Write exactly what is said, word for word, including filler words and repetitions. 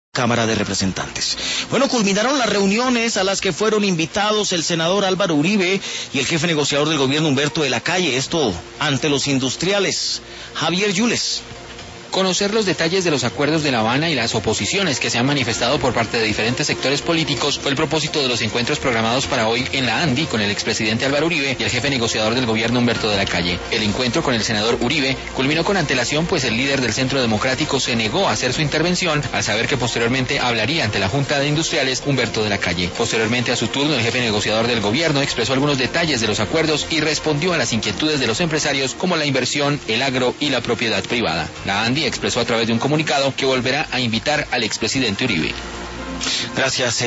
Cámara de Representantes. Bueno, culminaron las reuniones a las que fueron invitados el senador Álvaro Uribe y el jefe negociador del gobierno Humberto de la Calle, esto ante los industriales. Javier Yules. Conocer los detalles de los acuerdos de La Habana y las oposiciones que se han manifestado por parte de diferentes sectores políticos fue el propósito de los encuentros programados para hoy en la ANDI con el expresidente Álvaro Uribe y el jefe negociador del gobierno Humberto de la Calle. El encuentro con el senador Uribe culminó con antelación, pues el líder del Centro Democrático se negó a hacer su intervención al saber que posteriormente hablaría ante la Junta de Industriales Humberto de la Calle. Posteriormente, a su turno, el jefe negociador del gobierno expresó algunos detalles de los acuerdos y respondió a las inquietudes de los empresarios como la inversión, el agro y la propiedad privada. La ANDI expresó a través de un comunicado que volverá a invitar al expresidente Uribe. Gracias.